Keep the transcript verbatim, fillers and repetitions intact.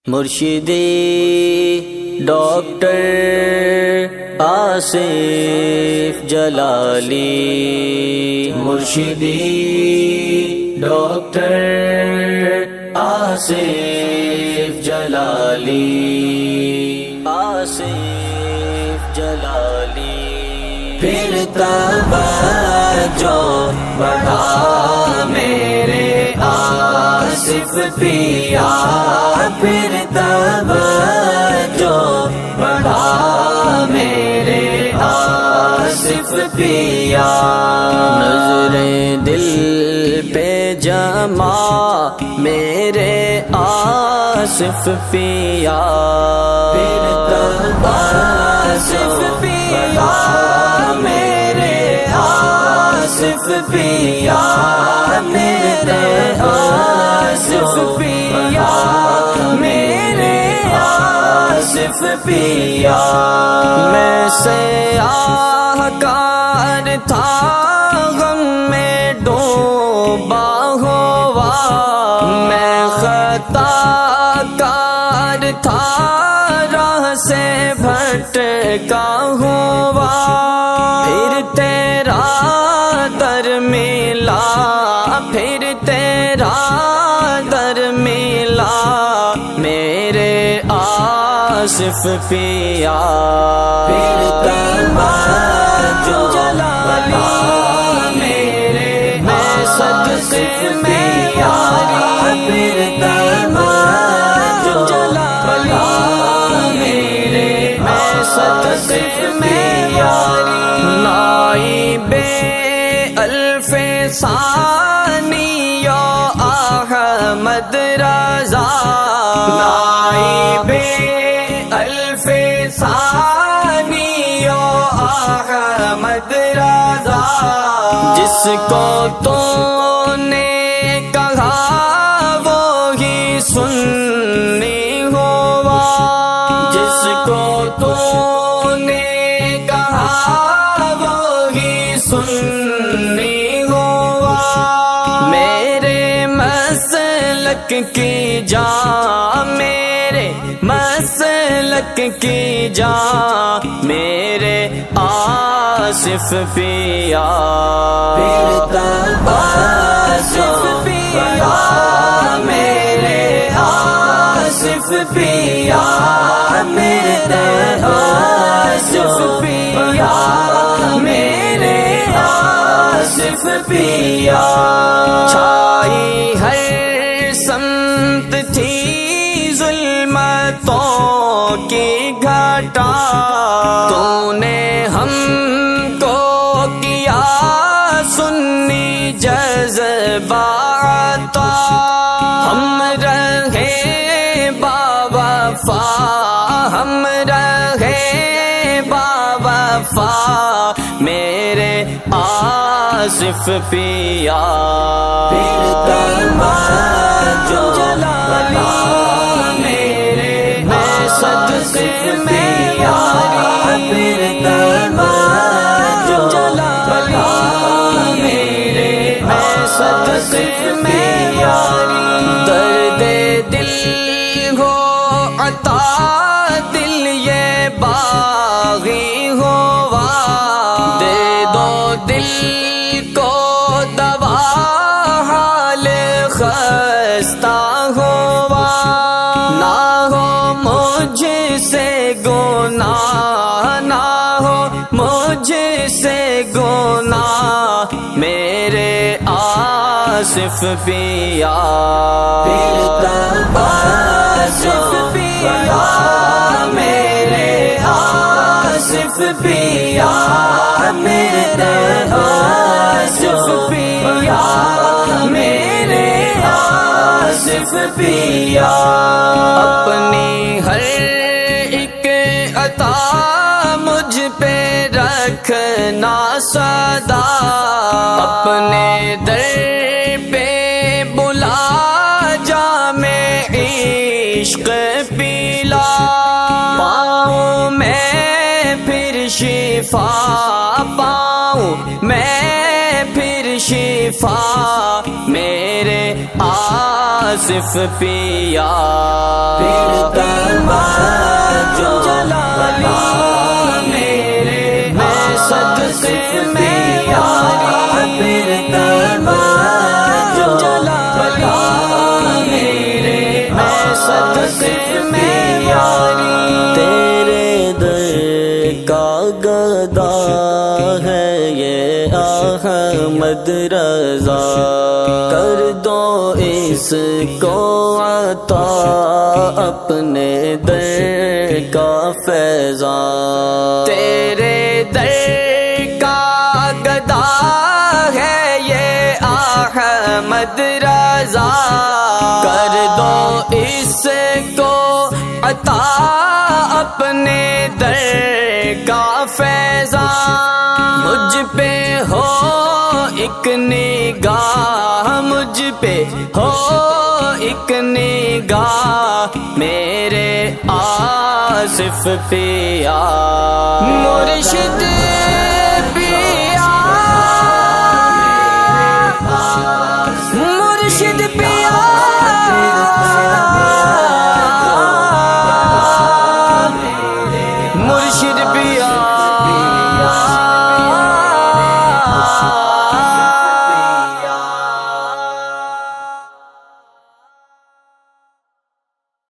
مرشدی doctor Asif Jalali, مرشدی doctor Asif Jalali, Asif Jalali. پھر توجہ بڑھا میرے آصف پیا، پھر توجہ بڑھا میرے آصف پیا۔ نظریں دل پہ جما میرے آصف پیا، پھر توجہ پیا میرے آصف پیا، میرے آصف پیا، میرے آصف پیا۔ میں سیاہ کار تھا غم میں ڈوبا ہوا، میں خطا کار تھا راہ سے بھٹکا ہوا، پھر تیرا در ملا، پھر تیرا در ملا میرے آصف پیا، پھر توجہ جلالی میرے صدقے میں یاری، پھر توجہ جلالی میرے صدقے میں یاری۔ نائب الف ثانی یا احمد رضا، نائب الف ثانی یا احمد رضا، جس کو تو نے کہا وہی سنی ہوا، جس کو تو نے کہا وہی سنی ہوا، میرے مسلک کی جان، میرے مسلک کی جان میرے آصف پیا، پھر توجہ پیا میرے آصف پیا، میرے آصف پیا، میرے آصف پیا۔ چھائی ہر سمت تھی ظلمتوں کی گھٹا، تو نے ہم کو کیا سنی جذبہ عطا، ہم رہے باوفا، ہم رہے باوفا میرے آصف پیا، پھر توجہ جلالی میرے صدقے میں یاری، پھر توجہ جلالی میرے صدقے میں یاری۔ درد دل ہو عطا دل یہ باغی ہوا، دے دو دل کو دوا حال خستہ ہوا، نہ ہو مجھ سے گناہ، نہ ہو مجھ سے گناہ میرے آصف پیا، پھر توجہ پیا میرے آصف پیا، میرے آصف پیا، میرے آصف پیا۔ اپنی ہر ایک عطا مجھ پہ رکھنا سدا، اپنے در پہ بلا جام عشق پلا، پاؤں میں پھر شفا، پاؤں میں پھر شفا میرے آصف پیا سے میں یاری پھر دربار جو بتا میرے میں صدقے میں یاری تیرے در کا گدا ہے یہ احمد رضا کر دو اس کو عطا اپنے در کا فیضان تیرے در کا گدا ہے یہ احمد رضا کر دو اس کو عطا اپنے در کا فیضان مجھ پہ ہو ایک نگاہ مجھ پہ ہو ایک نگاہ میرے آصف پیا مرشد